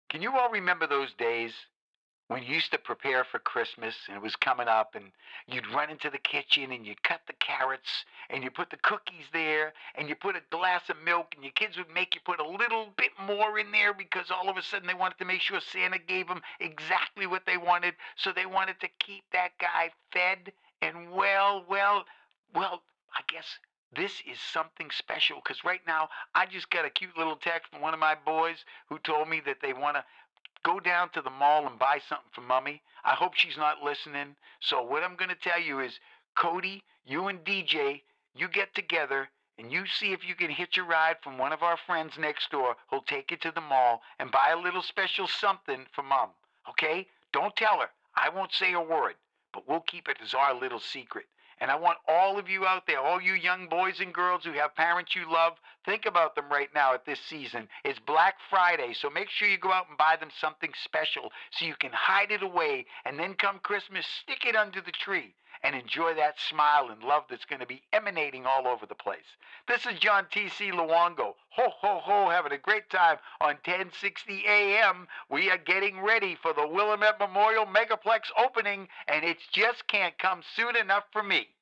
Can you all remember those days when you used to prepare for Christmas and it was coming up and you'd run into the kitchen and you cut the carrots and you put the cookies there and you put a glass of milk and your kids would make you put a little bit more in there because all of a sudden they wanted to make sure Santa gave them exactly what they wanted, so they wanted to keep that guy fed and well, I guess this is something special because right now I just got a cute little text from one of my boys who told me that they want to go down to the mall and buy something for Mummy. I hope she's not listening. So what I'm going to tell you is, Cody, you and DJ, you get together and you see if you can hitch a ride from one of our friends next door who'll take you to the mall and buy a little special something for Mom. Okay? Don't tell her. I won't say a word, but we'll keep it as our little secret. And I want all of you out there, all you young boys and girls who have parents you love, think about them right now at this season. It's Black Friday, so make sure you go out and buy them something special so you can hide it away, and then come Christmas, stick it under the tree and enjoy that smile and love that's going to be emanating all over the place. This is John T.C. Luongo. Ho, ho, ho, having a great time on 1060 AM. We are getting ready for the Willamette Memorial Megaplex opening, and it just can't come soon enough for me.